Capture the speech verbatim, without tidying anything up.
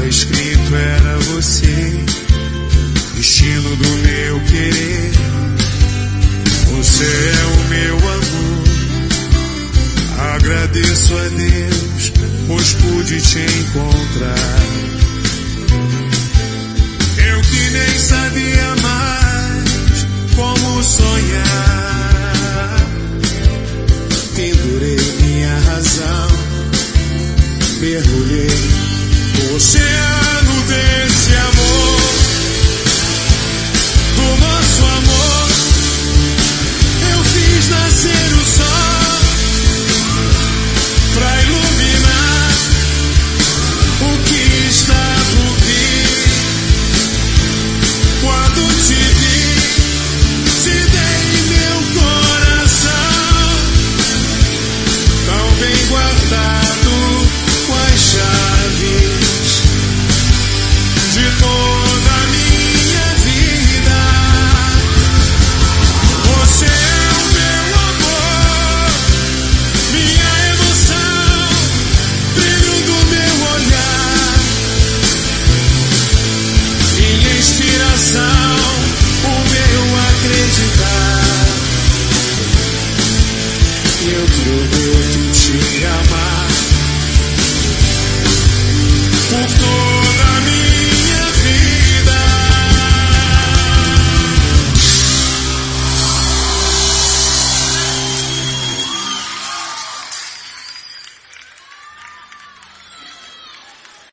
estava escrito era você, destino do meu querer. Você é o meu amor. Agradeço a Deus, pois pude te encontrar. Eu que nem sabia mais como sonhar, pendurei minha razão, mergulhei no oceano desse amor, do nosso amor. Eu fiz nascer o sol pra iluminar o que está por vir. Quando te vi, te dei meu coração tão bem guardado.